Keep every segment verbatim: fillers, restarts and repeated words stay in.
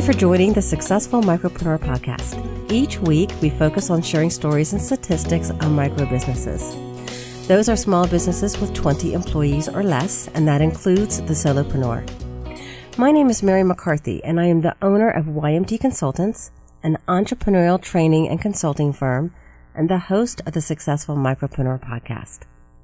for joining the Successful Micropreneur Podcast. Each week, we focus on sharing stories and statistics on micro businesses. Those are small businesses with twenty employees or less, and that includes the solopreneur. My name is Mary McCarthy, and I am the owner of Y M T Consultants, an entrepreneurial training and consulting firm, and the host of the Successful Micropreneur Podcast.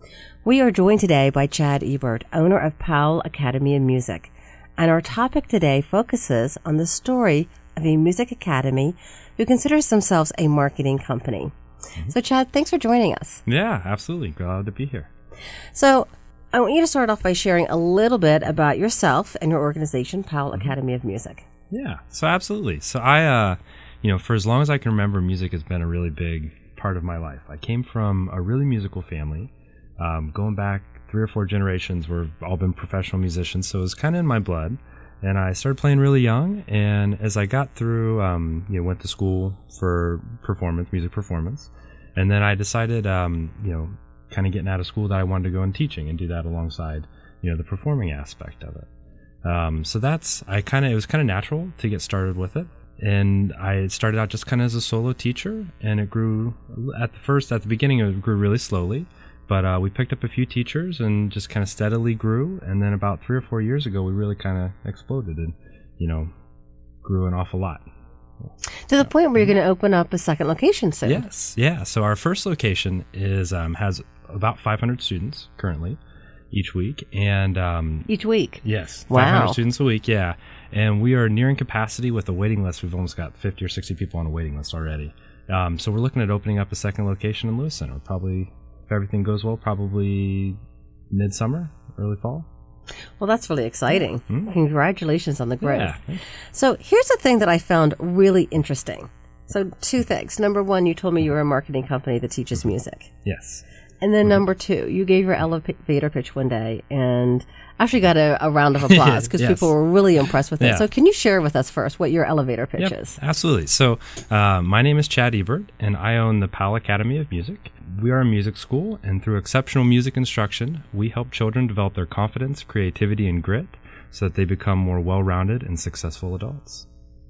We are joined today by Chad Ebert, owner of Powell Academy of Music, and our topic today focuses on the story of a music academy who considers themselves a marketing company. Mm-hmm. So, Chad, thanks for joining us. Yeah, absolutely. Glad to be here. So, I want you to start off by sharing a little bit about yourself and your organization, Powell Mm-hmm. Academy of Music. Yeah, so absolutely. So I, uh, you know, for as long as I can remember, music has been a really big part of my life. I came from a really musical family. Um, going back three or four generations, we've all been professional musicians, so it was kind of in my blood. And I started playing really young, and as I got through, um, you know, went to school for performance, music performance, and then I decided, um, you know, kind of getting out of school that I wanted to go in teaching and do that alongside, you know, the performing aspect of it. Um, so that's, I kind of, it was kind of natural to get started with it. And I started out just kind of as a solo teacher, and it grew at the first, at the beginning, it grew really slowly. But uh, we picked up a few teachers and just kind of steadily grew. And then about three or four years ago, we really kind of exploded and, you know, grew an awful lot. To the point where you're going to open up a second location soon. Yes. Yeah. So our first location is um, has about five hundred students currently each week. And um, Each week? Yes. Wow. five hundred students a week. Yeah. And we are nearing capacity with a waiting list. We've almost got fifty or sixty people on a waiting list already. Um, so we're looking at opening up a second location in Lewis Center. Probably, if everything goes well, probably midsummer, early fall. Well, that's really exciting. Mm-hmm. Congratulations on the growth. Yeah. So here's the thing that I found really interesting. So two things. Number one, you told me you were a marketing company that teaches music. Yes. And then number two, you gave your elevator pitch one day and actually got a, a round of applause because Yes. people were really impressed with it. Yeah. So can you share with us first what your elevator pitch Yep, is? absolutely. So uh, my name is Chad Ebert, and I own the Powell Academy of Music. We are a music school, and through exceptional music instruction, we help children develop their confidence, creativity, and grit so that they become more well-rounded and successful adults.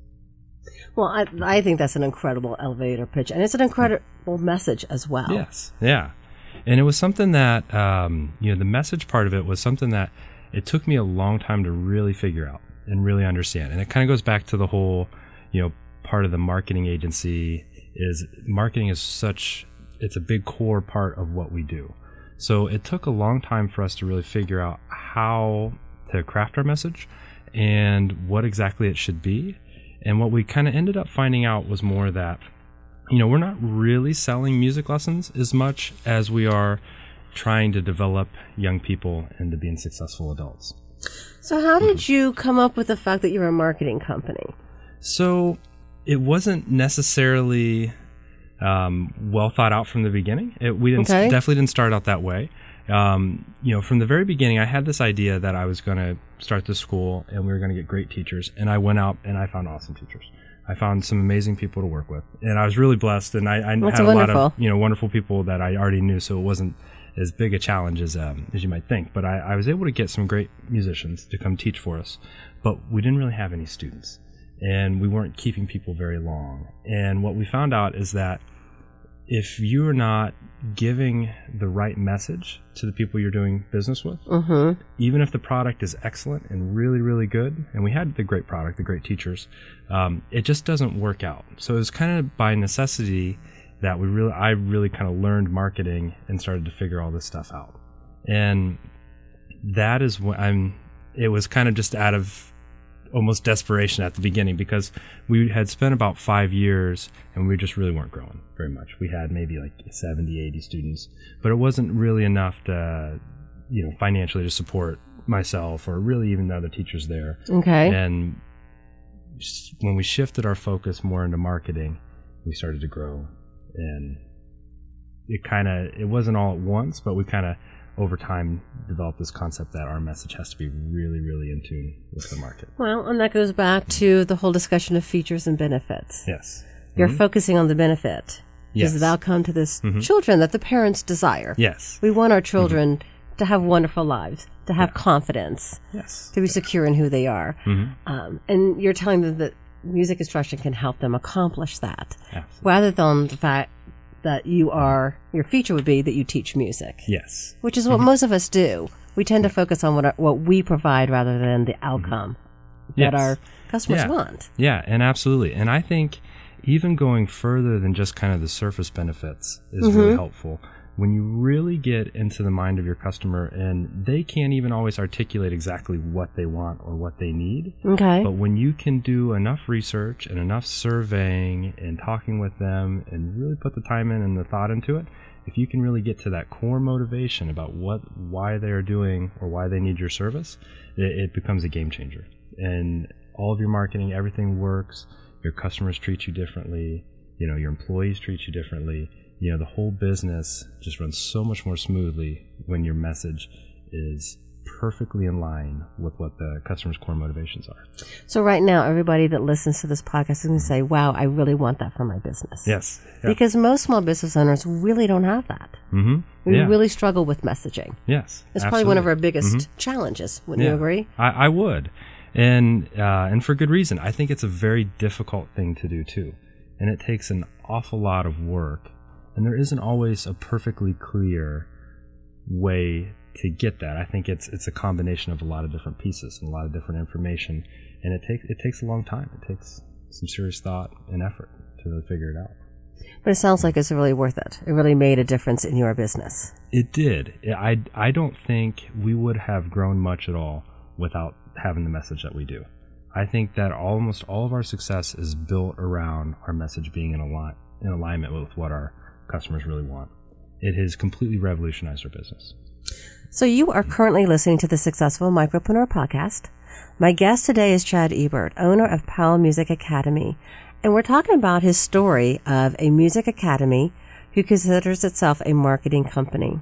Well, I, I think that's an incredible elevator pitch, and it's an incredible message as well. Yes, yeah. And it was something that, um, you know, the message part of it was something that it took me a long time to really figure out and really understand. And it kind of goes back to the whole, you know, part of the marketing agency is marketing is such, it's a big core part of what we do. So it took a long time for us to really figure out how to craft our message and what exactly it should be. And what we kind of ended up finding out was more that, you know, we're not really selling music lessons as much as we are trying to develop young people into being successful adults. So how did mm-hmm. you come up with the fact that you're a marketing company? So it wasn't necessarily um, well thought out from the beginning. It, we didn't okay. definitely didn't start out that way. Um, you know, from the very beginning, I had this idea that I was going to start this school and we were going to get great teachers. And I went out and I found awesome teachers. I found some amazing people to work with, and I was really blessed. And I, I That's had a wonderful. lot of, you know, wonderful people that I already knew, so it wasn't as big a challenge as um, as you might think. But I, I was able to get some great musicians to come teach for us, but we didn't really have any students, and we weren't keeping people very long. And what we found out is that if you are not giving the right message to the people you're doing business with, mm-hmm. even if the product is excellent and really, really good, and we had the great product, the great teachers, um, it just doesn't work out. So it was kind of by necessity that we really, I really kind of learned marketing and started to figure all this stuff out. And that is when I'm, it was kind of just out of almost desperation at the beginning because we had spent about five years and we just really weren't growing very much. We had maybe like seventy, eighty students, but it wasn't really enough to, you know, financially to support myself or really even the other teachers there. Okay. And when we shifted our focus more into marketing, we started to grow, and it kind of, it wasn't all at once, but we kind of over time developed this concept that our message has to be really, really in tune with the market. Well, and that goes back to the whole discussion of features and benefits. Yes. You're mm-hmm. focusing on the benefit. Yes. Is the outcome to this mm-hmm. children that the parents desire. Yes. We want our children mm-hmm. to have wonderful lives, to have yeah. confidence, yes. to be secure in who they are. Mm-hmm. Um, and you're telling them that music instruction can help them accomplish that, Absolutely. rather than the fact that you are, your feature would be that you teach music. Yes. Which is what mm-hmm. most of us do. We tend to focus on what our, what we provide rather than the outcome mm-hmm. that yes. our customers yeah. want. Yeah, and absolutely. And I think even going further than just kind of the surface benefits is mm-hmm. really helpful. When you really get into the mind of your customer and they can't even always articulate exactly what they want or what they need. Okay. But when you can do enough research and enough surveying and talking with them and really put the time in and the thought into it, if you can really get to that core motivation about what, why they're doing or why they need your service, it, it becomes a game changer. And all of your marketing, everything works. Your customers treat you differently. You know, your employees treat you differently. You know, the whole business just runs so much more smoothly when your message is perfectly in line with what the customer's core motivations are. So right now, everybody that listens to this podcast is going to say, wow, I really want that for my business. Yes. Yeah. Because most small business owners really don't have that. Mm-hmm. We yeah. really struggle with messaging. Yes. It's absolutely. probably one of our biggest mm-hmm. challenges. Wouldn't yeah. you agree? I, I would. And, uh, and for good reason. I think it's a very difficult thing to do too. And it takes an awful lot of work. And there isn't always a perfectly clear way to get that. I think it's it's a combination of a lot of different pieces and a lot of different information, and it takes it takes a long time. It takes some serious thought and effort to really figure it out. But it sounds like it's really worth it. It really made a difference in your business. It did. I I don't think we would have grown much at all without having the message that we do. I think that almost all of our success is built around our message being in ali- in alignment with what our customers really want. It has completely revolutionized our business. So you are currently listening to the Successful Micropreneur podcast. My guest today is Chad Ebert, owner of Powell Music Academy. And we're talking about his story of a music academy who considers itself a marketing company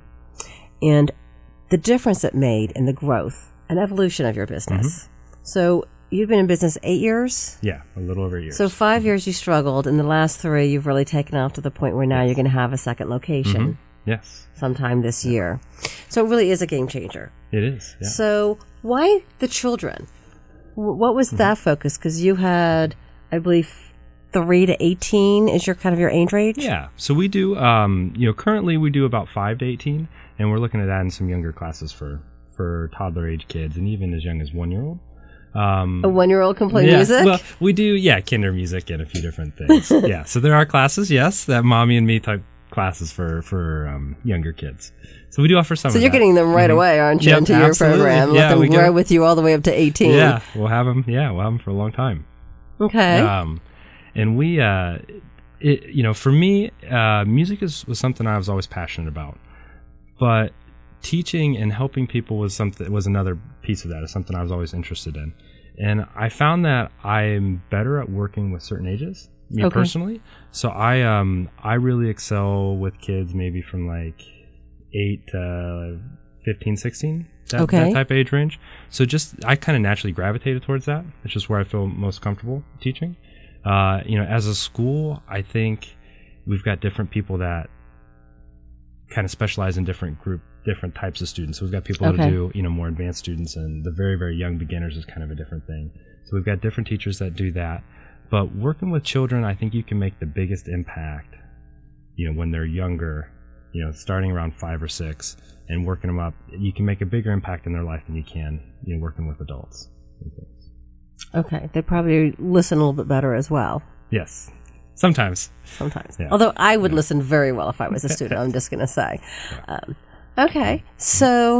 and the difference it made in the growth and evolution of your business. Mm-hmm. So you've been in business eight years? Yeah, a little over a year. So five mm-hmm. years you struggled. In the last three, you've really taken off to the point where now yes. you're going to have a second location. Mm-hmm. Yes. Sometime this yeah. year. So it really is a game changer. It is, yeah. So why the children? What was mm-hmm. that focus? Because you had, I believe, three to eighteen is your kind of your age range? Yeah. So we do, um, you know, currently we do about five to eighteen, and we're looking at adding some younger classes for, for toddler age kids and even as young as one-year-old. Um, a one-year-old can play yeah, music? Well, we do, yeah, kinder music and a few different things. yeah. So there are classes, yes, that mommy and me type classes for for um, younger kids. So we do offer some. So of you're that. getting them right mm-hmm. away, aren't you, yep, into absolutely. your program? Yeah, Let them grow get, with you all the way up to eighteen. Yeah, we'll have them. Yeah, we'll have them for a long time. Okay. Um, and we, uh, it, you know, for me, uh, music is was something I was always passionate about, but teaching and helping people was something was another piece of that. Is something I was always interested in, and I found that I'm better at working with certain ages. Me okay. personally, so I um I really excel with kids maybe from like eight to fifteen, sixteen, that, okay. that type of age range. So just I kind of naturally gravitated towards that. It's just where I feel most comfortable teaching. Uh, you know, as a school, I think we've got different people that kind of specialize in different group, different types of students. So we've got people okay. that do you know more advanced students, and the very very young beginners is kind of a different thing. So we've got different teachers that do that. But working with children, I think you can make the biggest impact, you know, when they're younger, you know, starting around five or six and working them up. You can make a bigger impact in their life than you can, you know, working with adults and things. Okay. They probably listen a little bit better as well. Yes. Sometimes. Sometimes. Yeah. Although I would yeah. listen very well if I was a student, I'm just going to say. Yeah. Um, okay. So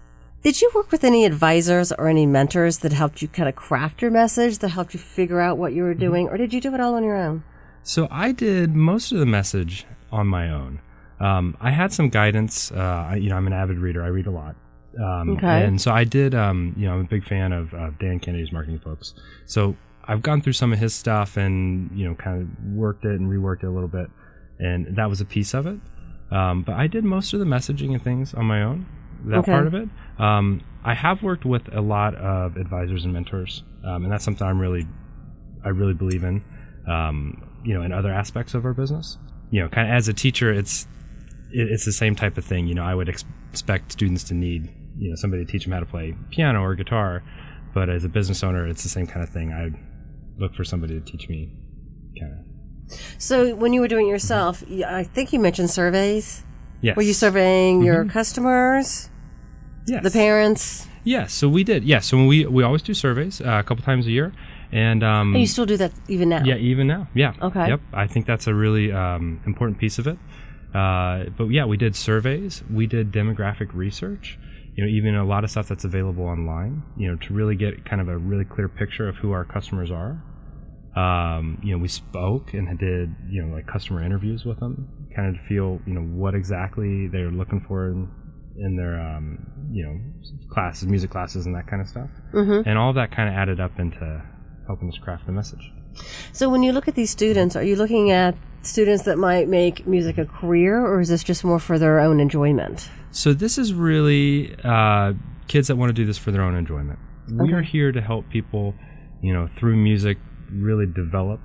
did you work with any advisors or any mentors that helped you kind of craft your message, that helped you figure out what you were doing, or did you do it all on your own? So I did most of the message on my own. Um, I had some guidance. Uh, I, you know, I'm an avid reader. I read a lot. Um, okay. And so I did, um, you know, I'm a big fan of, of Dan Kennedy's marketing books. So I've gone through some of his stuff and, you know, kind of worked it and reworked it a little bit. And that was a piece of it. Um, but I did most of the messaging and things on my own. That okay. part of it. Um, I have worked with a lot of advisors and mentors, um, and that's something I'm really, I really believe in. Um, you know, in other aspects of our business. You know, kind of as a teacher, it's it, it's the same type of thing. You know, I would ex- expect students to need you know somebody to teach them how to play piano or guitar, but as a business owner, it's the same kind of thing. I look for somebody to teach me, kind of. So when you were doing it yourself, mm-hmm. I think you mentioned surveys. Yes. Were you surveying mm-hmm. your customers? Yes. The parents? Yes. So we did. Yes. So we we always do surveys uh, a couple times a year, and um, and you still do that even now? Yeah, even now. Yeah. Okay. Yep. I think that's a really um, important piece of it. Uh, but yeah, we did surveys. We did demographic research. You know, even a lot of stuff that's available online. You know, to really get kind of a really clear picture of who our customers are. Um, you know, we spoke and did, you know, like customer interviews with them, kind of to feel, you know, what exactly they're looking for in, in their, um, you know, classes, music classes and that kind of stuff. Mm-hmm. And all of that kind of added up into helping us craft the message. So when you look at these students, are you looking at students that might make music a career, or is this just more for their own enjoyment? So this is really uh, kids that want to do this for their own enjoyment. We okay. are here to help people, you know, through music, really develop,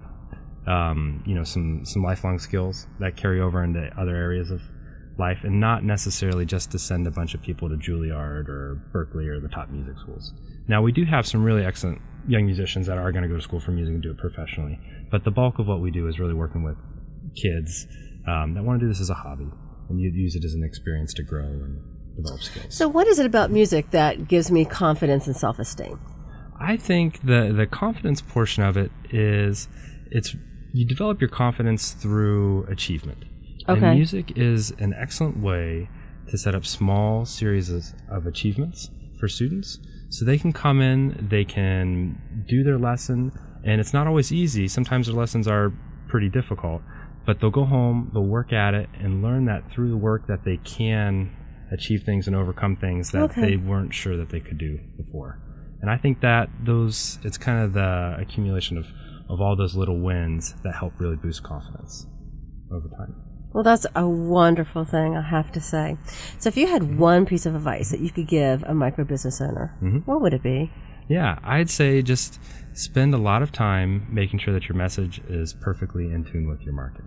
um, you know, some, some lifelong skills that carry over into other areas of life, and not necessarily just to send a bunch of people to Juilliard or Berkeley or the top music schools. Now, we do have some really excellent young musicians that are going to go to school for music and do it professionally, but the bulk of what we do is really working with kids um, that want to do this as a hobby and you use it as an experience to grow and develop skills. So what is it about music that gives me confidence and self-esteem? I think the the confidence portion of it is it's you develop your confidence through achievement. Okay. And music is an excellent way to set up small series of achievements for students. So they can come in, they can do their lesson, and it's not always easy. Sometimes their lessons are pretty difficult, but they'll go home, they'll work at it, and learn that through the work that they can achieve things and overcome things that okay. they weren't sure that they could do before. And I think that those, it's kind of the accumulation of, of all those little wins that help really boost confidence over time. Well, that's a wonderful thing, I have to say. So if you had one piece of advice that you could give a micro business owner, mm-hmm. what would it be? Yeah, I'd say just spend a lot of time making sure that your message is perfectly in tune with your market.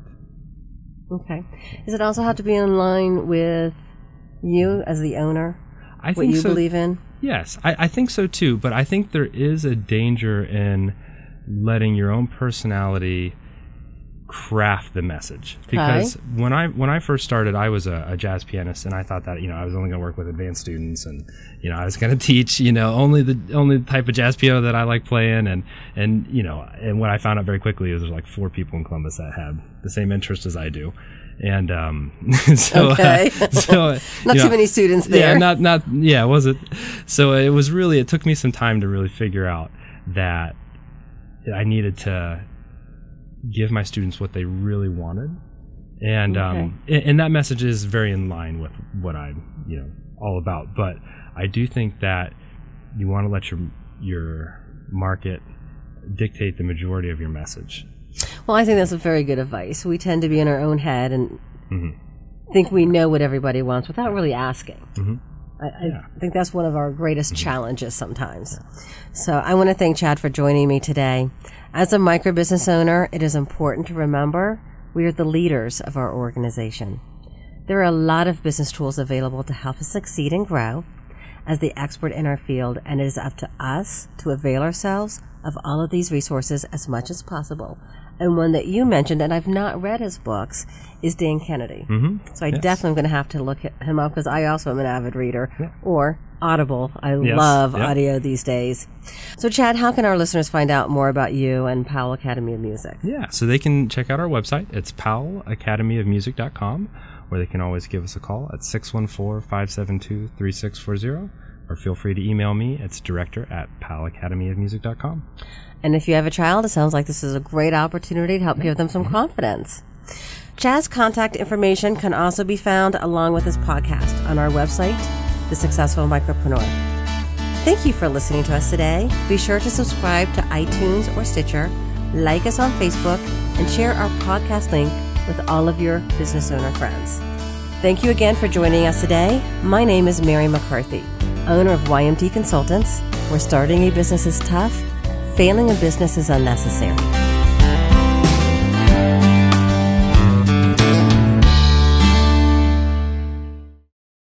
Okay. Does it also have to be in line with you as the owner? I think what you so. believe in? Yes, I, I think so too, but I think there is a danger in letting your own personality craft the message. Because okay. when I when I first started, I was a, a jazz pianist, and I thought that, you know, I was only going to work with advanced students, and, you know, I was going to teach, you know, only the only type of jazz piano that I like playing, and and you know, and what I found out very quickly is there's like four people in Columbus that had the same interest as I do. And um, so, okay. uh, so uh, not too know, many students there. Yeah, not not yeah, was it? So it was really it took me some time to really figure out that I needed to give my students what they really wanted, and okay. um, and, and that message is very in line with what I'm, you know, all about. But I do think that you want to let your your market dictate the majority of your message. Well, I think that's a very good advice. We tend to be in our own head and mm-hmm. think we know what everybody wants without really asking. Mm-hmm. I, I yeah. think that's one of our greatest mm-hmm. challenges sometimes. So I want to thank Chad for joining me today. As a micro business owner, it is important to remember we are the leaders of our organization. There are a lot of business tools available to help us succeed and grow as the expert in our field, and it is up to us to avail ourselves of all of these resources as much as possible. And one that you mentioned, and I've not read his books, is Dan Kennedy. Mm-hmm. So I yes. definitely am going to have to look him up, because I also am an avid reader. Yeah. Or Audible. I yes. love yep. audio these days. So Chad, how can our listeners find out more about you and Powell Academy of Music? Yeah, so they can check out our website. It's powell academy of music dot com, or they can always give us a call at six one four, five seven two, three six four zero, or feel free to email me. It's director at powell academy of music dot com. And if you have a child, it sounds like this is a great opportunity to help give them some confidence. Chad's contact information can also be found along with his podcast on our website, The Successful Micropreneur. Thank you for listening to us today. Be sure to subscribe to iTunes or Stitcher, like us on Facebook, and share our podcast link with all of your business owner friends. Thank you again for joining us today. My name is Mary McCarthy, owner of Y M T Consultants, where starting a business is tough, failing a business is unnecessary.